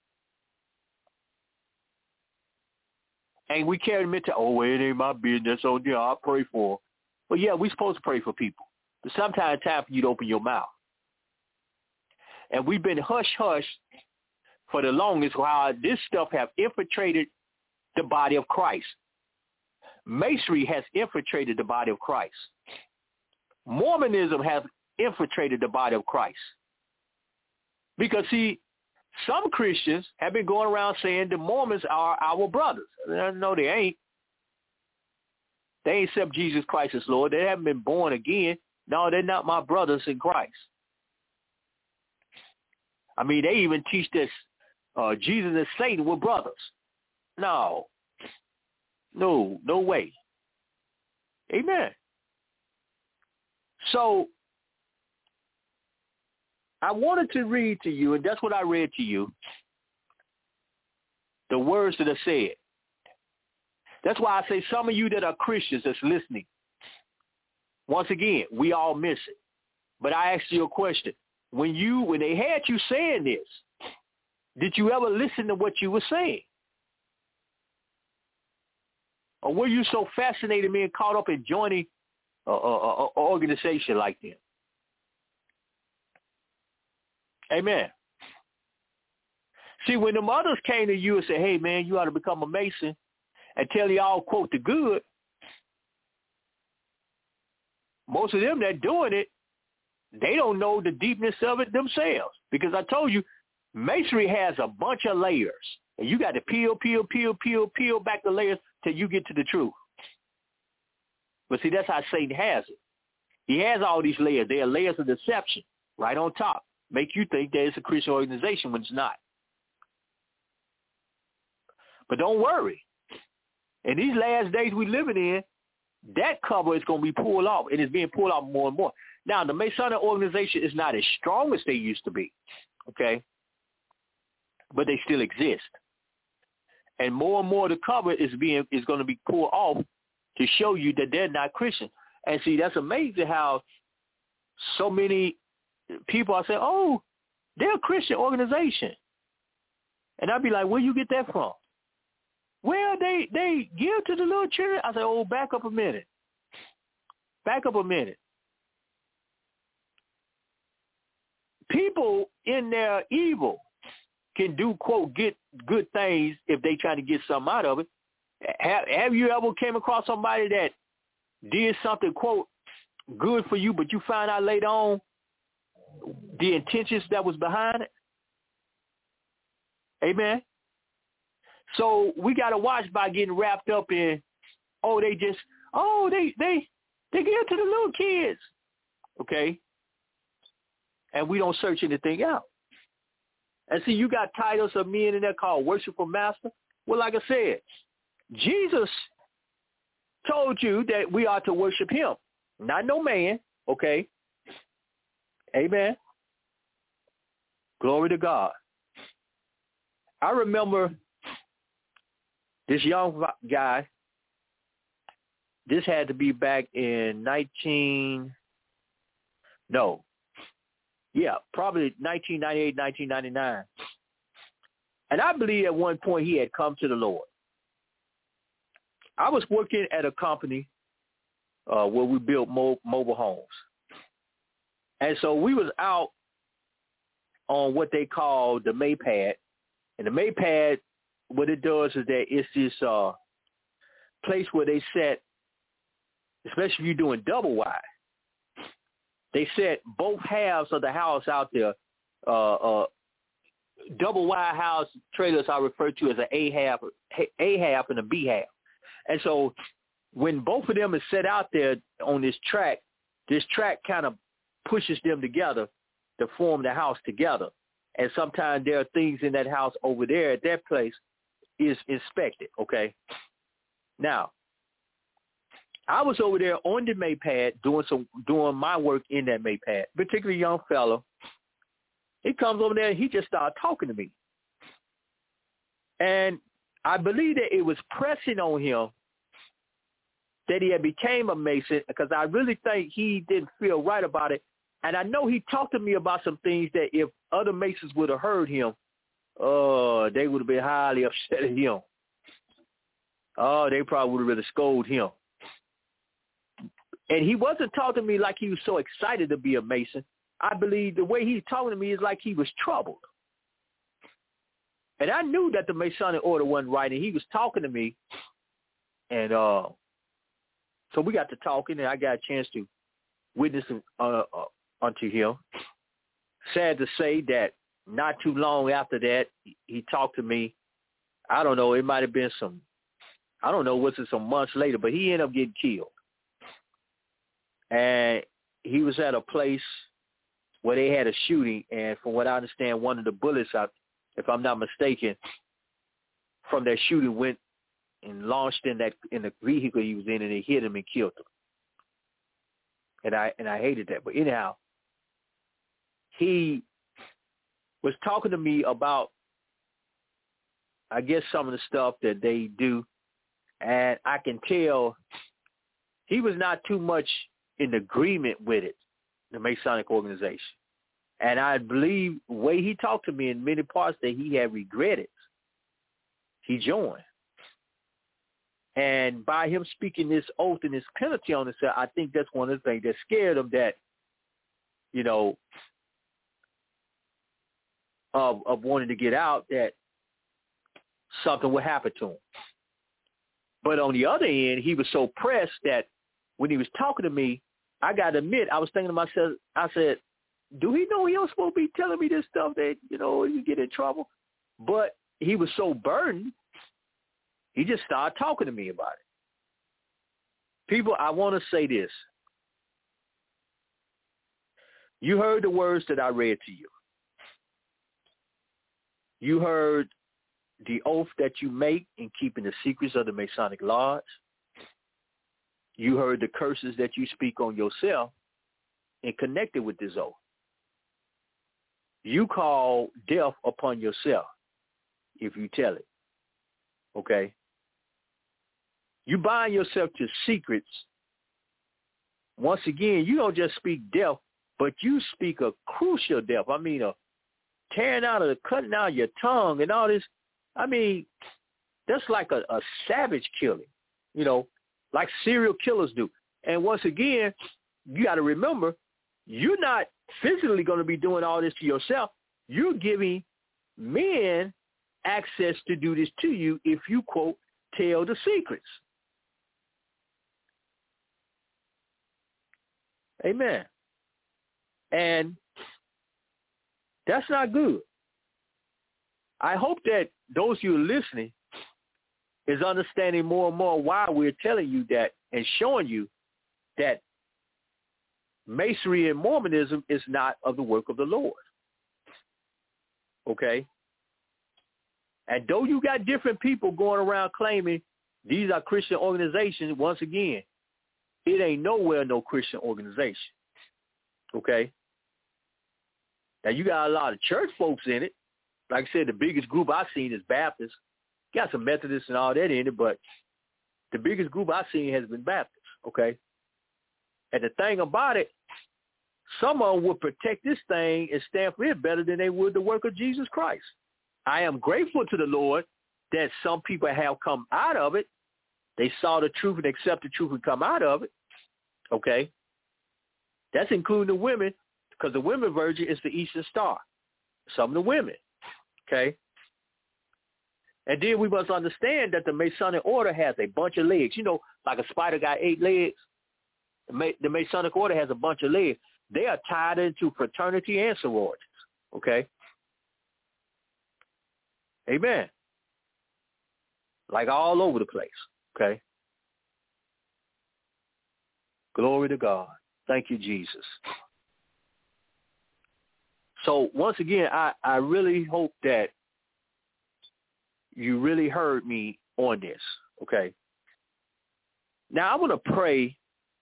[SPEAKER 2] And we carry them into, oh, well, it ain't my business, so yeah, I'll pray for them. Well, yeah, we're supposed to pray for people. But sometimes it's time for you to open your mouth. And we've been hush-hush for the longest while this stuff have infiltrated the body of Christ. Masonry has infiltrated the body of Christ. Mormonism has infiltrated the body of Christ. Because, see, some Christians have been going around saying the Mormons are our brothers. No, they ain't. They ain't accept Jesus Christ as Lord. They haven't been born again. No, they're not my brothers in Christ. I mean, they even teach this uh, Jesus and Satan were brothers. No. No, no way. Amen. So I wanted to read to you, and that's what I read to you, the words that are said. That's why I say some of you that are Christians that's listening, once again, we all miss it. But I asked you a question. When you, when they had you saying this, did you ever listen to what you were saying? Or were you so fascinated being caught up in joining an organization like them? Amen. See, when them others came to you and said, hey, man, you ought to become a Mason, and tell you all, quote, the good, most of them that doing it, they don't know the deepness of it themselves. Because I told you, Masonry has a bunch of layers. And you got to peel, peel, peel, peel, peel back the layers till you get to the truth. But see, that's how Satan has it. He has all these layers. They are layers of deception right on top. Make you think that it's a Christian organization when it's not. But don't worry. In these last days we're living in, that cover is going to be pulled off, and it's being pulled off more and more. Now, the Masonic organization is not as strong as they used to be, okay? But they still exist. And more and more the cover is being is going to be pulled off to show you that they're not Christian. And see, that's amazing how so many people are saying, oh, they're a Christian organization. And I'd be like, where you get that from? Well, they, they give to the little church. I say, oh, back up a minute. Back up a minute. people in their evil can do, quote, get good things if they try to get something out of it. Have, have you ever came across somebody that did something, quote, good for you, but you find out later on the intentions that was behind it? Amen. So we got to watch by getting wrapped up in, oh, they just, oh, they, they, they give it to the little kids. Okay. And we don't search anything out. And see, you got titles of men in there called worshipful master. Well, like I said, Jesus told you that we are to worship him, not no man. Okay. Amen. Glory to God. I remember this young guy. This had to be back in nineteen, no, yeah, probably nineteen ninety-eight, nineteen ninety-nine. And I believe at one point he had come to the Lord. I was working at a company uh, where we built mo- mobile homes. And so we was out on what they call the Maypad. And the Maypad, what it does is that it's this uh, place where they set, especially if you're doing double wide, they set both halves of the house out there. Uh, uh, double wide house trailers I refer to as an A half, A half and a B half. And so when both of them is set out there on this track, this track kind of pushes them together to form the house together. And sometimes there are things in that house over there at that place is inspected, okay? Now, I was over there on the Maypad doing some doing my work in that Maypad, particularly young fellow. He comes over there and he just started talking to me. And I believe that it was pressing on him that he had became a Mason, because I really think he didn't feel right about it. And I know he talked to me about some things that if other Masons would have heard him, oh, uh, they would have been highly upset at him. Oh, they probably would have really scolded him. And he wasn't talking to me like he was so excited to be a Mason. I believe the way he's talking to me is like he was troubled. And I knew that the Masonic order wasn't right, and he was talking to me. And uh, so we got to talking, and I got a chance to witness uh, uh, unto him. Sad to say that not too long after that, he talked to me. I don't know, it might have been some, I don't know, was it some months later, but he ended up getting killed. And he was at a place where they had a shooting, and from what I understand, one of the bullets, if I'm not mistaken, from that shooting went and launched in that in the vehicle he was in, and it hit him and killed him. And I and I hated that. But anyhow, he was talking to me about, I guess, some of the stuff that they do, and I can tell he was not too much in agreement with it, the Masonic organization. And I believe the way he talked to me in many parts that he had regretted, he joined. And by him speaking this oath and this penalty on himself, I think that's one of the things that scared him, that, you know, of, of wanting to get out, that something would happen to him. But on the other end, he was so pressed that when he was talking to me, I got to admit, I was thinking to myself, I said, do he know he was supposed to be telling me this stuff that, you know, you get in trouble? But he was so burdened, he just started talking to me about it. People, I want to say this. You heard the words that I read to you. You heard the oath that you make in keeping the secrets of the Masonic Lodge. You heard the curses that you speak on yourself and connected with this oath. You call death upon yourself if you tell it. Okay? You bind yourself to secrets. Once again, you don't just speak death, but you speak a crucial death. I mean, a tearing out of the, cutting out your tongue and all this. I mean, that's like a, a savage killing, you know, like serial killers do. And once again, you got to remember, you're not physically going to be doing all this to yourself. You're giving men access to do this to you if you, quote, tell the secrets. Amen. And that's not good. I hope that those of you listening is understanding more and more why we're telling you that and showing you that Masonry and Mormonism is not of the work of the Lord. Okay? And though you got different people going around claiming these are Christian organizations, once again, it ain't nowhere no Christian organization. Okay? Now, you got a lot of church folks in it. Like I said, the biggest group I've seen is Baptists. Got some Methodists and all that in it, but the biggest group I've seen has been Baptists. Okay? And the thing about it, some of them would protect this thing and stand for it better than they would the work of Jesus Christ. I am grateful to the Lord that some people have come out of it. They saw the truth and accepted the truth and come out of it. Okay? That's including the women, because the women virgin is the Eastern Star. Some of the women. Okay? And then we must understand that the Masonic order has a bunch of legs. You know, like a spider got eight legs. The Masonic order has a bunch of legs. They are tied into fraternity and sororities. Okay? Amen. Like all over the place. Okay? Glory to God. Thank you, Jesus. So once again, I, I really hope that you really heard me on this. Okay? Now I want to pray.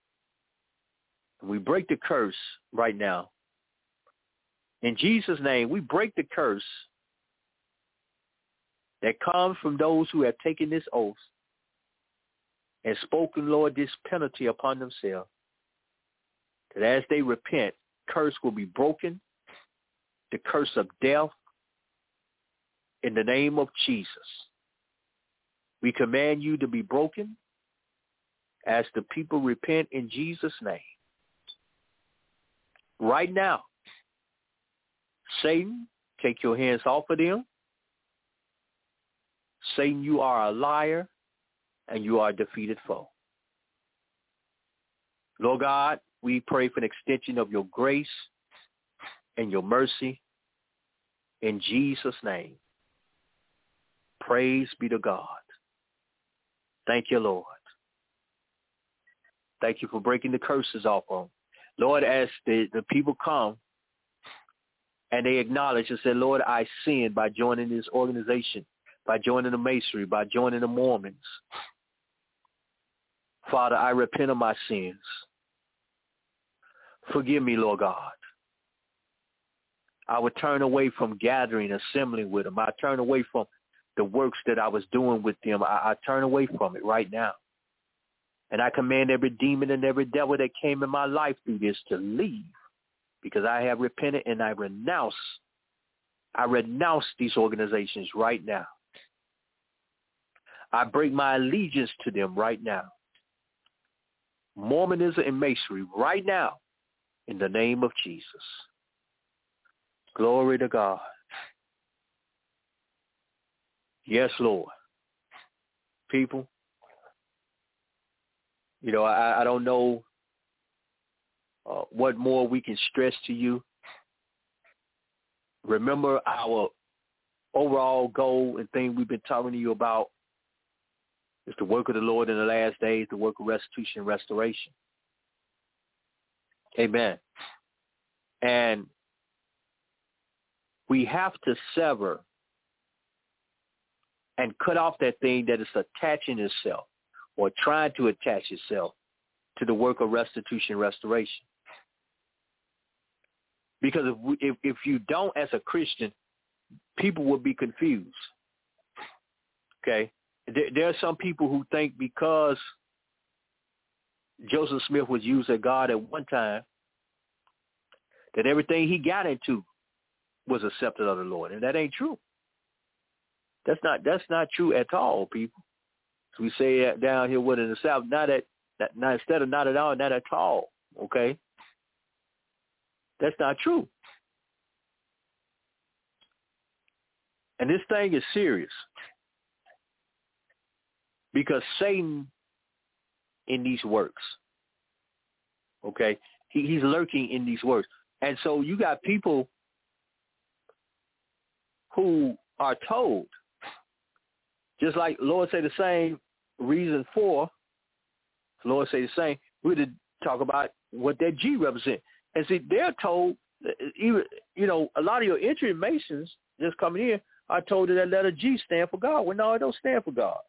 [SPEAKER 2] We break the curse right now. In Jesus' name, we break the curse that comes from those who have taken this oath and spoken, Lord, this penalty upon themselves. That as they repent, curse will be broken, the curse of death, in the name of Jesus. We command you to be broken as the people repent in Jesus' name. Right now, Satan, take your hands off of them. Satan, you are a liar and you are a defeated foe. Lord God, we pray for an extension of your grace and your mercy in Jesus' name. Praise be to God. Thank you, Lord. Thank you for breaking the curses off of them. Lord, as the, the people come and they acknowledge and say, Lord, I sinned by joining this organization, by joining the Masonry, by joining the Mormons. Father, I repent of my sins. Forgive me, Lord God. I would turn away from gathering, assembling with them. I turn away from the works that I was doing with them. I, I turn away from it right now. And I command every demon and every devil that came in my life through this to leave, because I have repented and I renounce, I renounce these organizations right now. I break my allegiance to them right now. Mormonism and Masonry right now in the name of Jesus. Glory to God. Yes, Lord. People, you know, I, I don't know uh, what more we can stress to you. Remember our overall goal and thing we've been talking to you about is the work of the Lord in the last days, the work of restitution and restoration. Amen. And we have to sever and cut off that thing that is attaching itself or trying to attach itself to the work of restitution and restoration. Because if, we, if if you don't, as a Christian, people will be confused. Okay? There, there are some people who think because Joseph Smith was used as God at one time, that everything he got into was accepted of the Lord. And that ain't true. That's not that's not true at all, people. So we say down here what in the South, not at not instead of not at all, not at all. Okay? That's not true. And this thing is serious because Satan in these works, okay, he, he's lurking in these works. And so you got people who are told, just like Lord say the same reason for, Lord say the same, we're to talk about what that G represent. And see, they're told, even, you know, a lot of your entry Masons just coming in are told that that letter G stand for God. Well, no, it don't stand for God.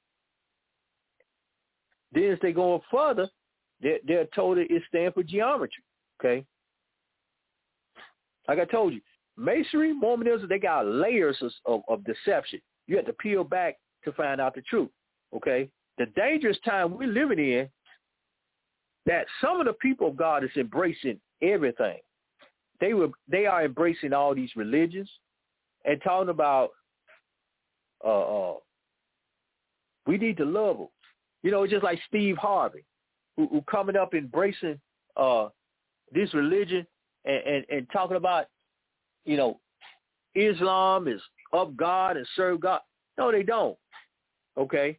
[SPEAKER 2] Then as they go further, they're, they're told that it stands for geometry, okay? Like I told you, Masonry, Mormonism, they got layers of, of, of deception. You have to peel back to find out the truth, okay? The dangerous time we're living in, that some of the people of God is embracing everything. They were, they are embracing all these religions and talking about uh, uh, we need to love them. You know, just like Steve Harvey, who, who coming up embracing uh, this religion and, and, and talking about, you know, Islam is of God and serve God. No, they don't. Okay.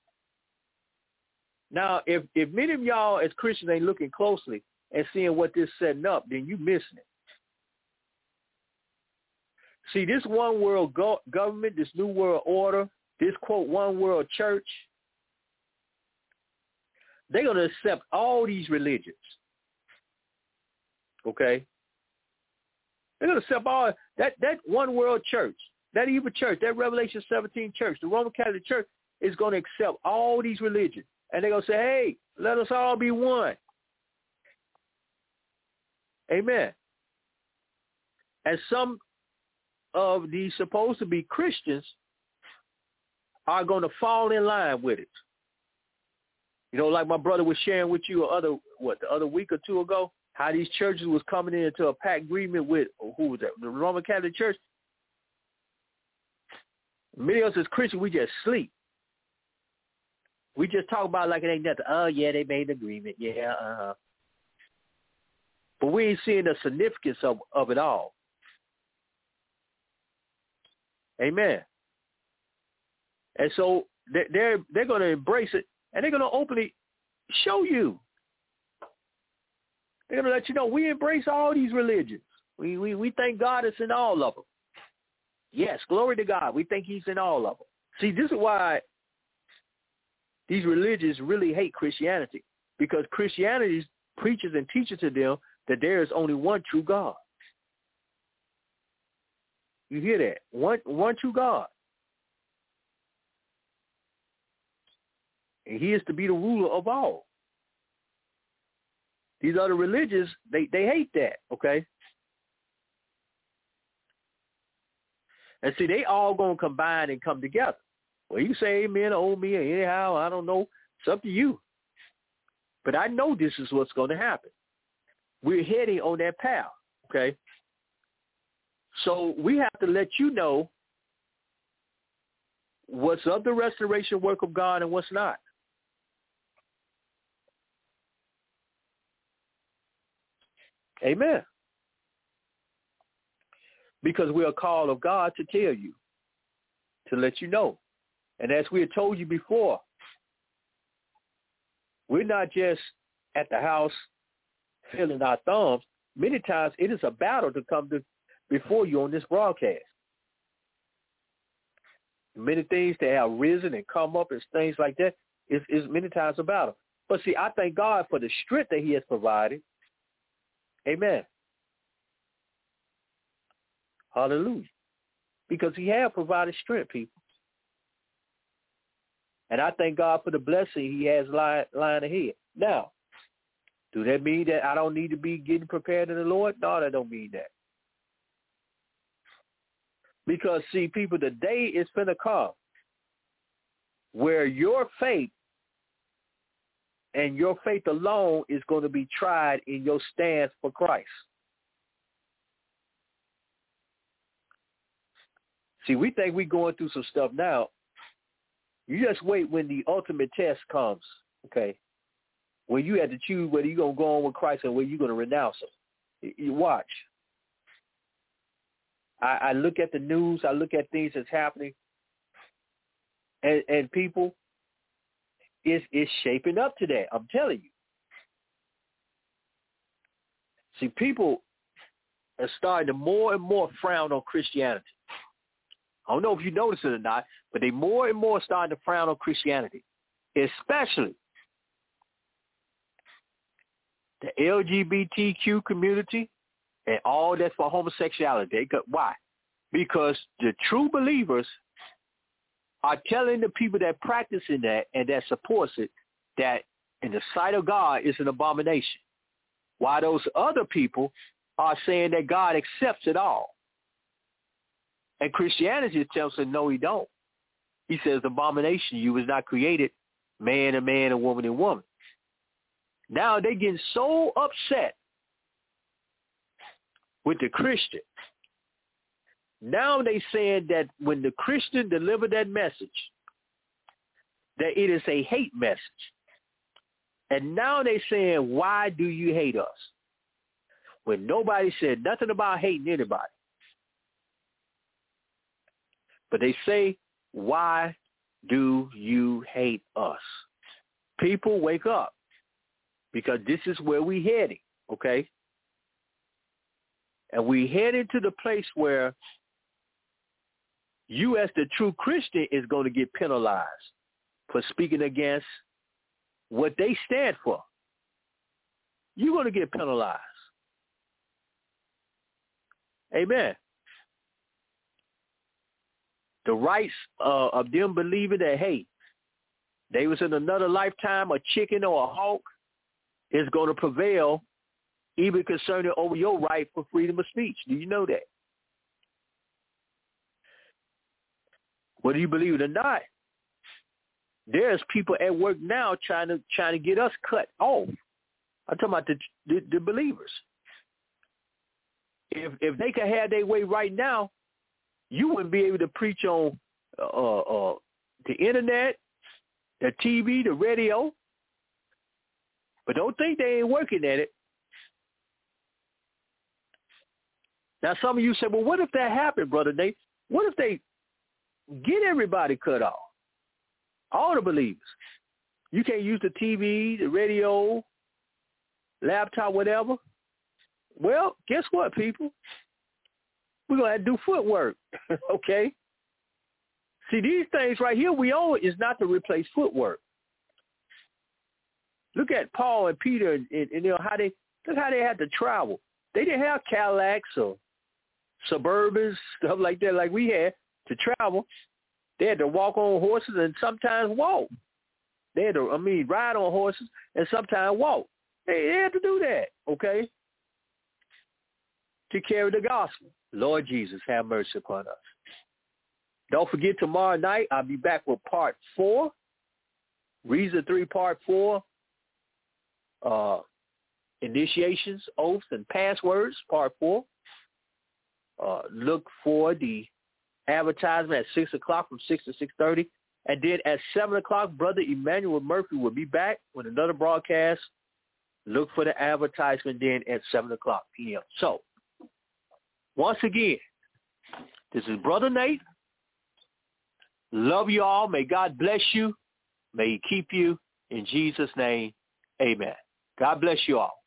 [SPEAKER 2] Now, if, if many of y'all as Christians ain't looking closely and seeing what this setting up, then you missing it. See, this one world go- government, this new world order, this, quote, one world church, they're going to accept all these religions. Okay? They're going to accept all that, that one world church, that evil church, that Revelation seventeen church, the Roman Catholic Church is going to accept all these religions. And they're going to say, hey, let us all be one. Amen. And some of these supposed to be Christians are going to fall in line with it. You know, like my brother was sharing with you other what the other week or two ago, how these churches was coming into a pact agreement with, who was that, the Roman Catholic Church. Many of us as Christians, we just sleep. We just talk about it like it ain't nothing. Oh, yeah, they made an agreement. Yeah, uh-huh. But we ain't seeing the significance of, of it all. Amen. And so they're, they're going to embrace it, and they're going to openly show you. They're going to let you know we embrace all these religions. We, we, we thank God is in all of them. Yes, glory to God. We think he's in all of them. See, this is why these religions really hate Christianity, because Christianity preaches and teaches to them that there is only one true God. You hear that? One, one true God. And he is to be the ruler of all. These other religions, they, they hate that, okay? And see, they all going to combine and come together. Well, you say amen or oh me or anyhow, I don't know. It's up to you. But I know this is what's going to happen. We're heading on that path, okay? So we have to let you know what's of the restoration work of God and what's not. Amen. Because we are called of God to tell you, to let you know. And as we had told you before, we're not just at the house filling our thumbs. Many times it is a battle to come to before you on this broadcast. Many things that have risen and come up and things like that is, is many times a battle. But see, I thank God for the strength that he has provided. Amen. Hallelujah. Because he has provided strength, people. And I thank God for the blessing he has lying, lying ahead. Now, do that mean that I don't need to be getting prepared in the Lord? No, that don't mean that. Because, see, people, the day is going to come where your faith and your faith alone is going to be tried in your stance for Christ. See, we think we're going through some stuff now. You just wait when the ultimate test comes, okay, when you have to choose whether you're going to go on with Christ or whether you're going to renounce him. You watch. I, I look at the news. I look at things that's happening. And, and people, it's, it's shaping up to that. I'm telling you. See, people are starting to more and more frown on Christianity. I don't know if you notice it or not, but they more and more starting to frown on Christianity, especially the L G B T Q community and all that's for homosexuality. Why? Because the true believers are telling the people that practice in that and that supports it that in the sight of God is an abomination. While those other people are saying that God accepts it all. And Christianity tells us, no, he don't. He says, abomination, you was not created man and man and woman and woman. Now they're getting so upset with the Christian. Now they saying that when the Christian delivered that message, that it is a hate message. And now they saying, why do you hate us? When nobody said nothing about hating anybody. But they say, why do you hate us? People, wake up. Because this is where we heading, okay? And we heading to the place where you as the true Christian is going to get penalized for speaking against what they stand for. You're going to get penalized. Amen. The rights uh, of them believing that, hey, they was in another lifetime a chicken or a hawk is going to prevail even concerning over your right for freedom of speech. Do you know that? Whether you believe it or not, there's people at work now trying to trying to get us cut off. I'm talking about the the, the believers. If if they could have their way right now, you wouldn't be able to preach on uh, uh, the internet, the T V, the radio. But don't think they ain't working at it. Now, some of you say, well, what if that happened, Brother Nate? What if they get everybody cut off? All the believers. You can't use the T V, the radio, laptop, whatever. Well, guess what, people? We're going to have to do footwork, okay? See, these things right here we own is not to replace footwork. Look at Paul and Peter and, and, and you know how they look how they had to travel. They didn't have Cadillacs or Suburbans, stuff like that, like we had to travel. They had to walk on horses and sometimes walk. They had to, I mean, ride on horses and sometimes walk. They, they had to do that, okay, to carry the gospel. Lord Jesus, have mercy upon us. Don't forget, tomorrow night I'll be back with part four. Reason three, part four. Uh, initiations, oaths, and passwords, part four. Uh, look for the advertisement at six o'clock from six to six thirty. And then at seven o'clock, Brother Emmanuel Murphy will be back with another broadcast. Look for the advertisement then at seven o'clock p.m. So, once again, this is Brother Nate. Love you all. May God bless you. May he keep you. In Jesus' name, amen. God bless you all.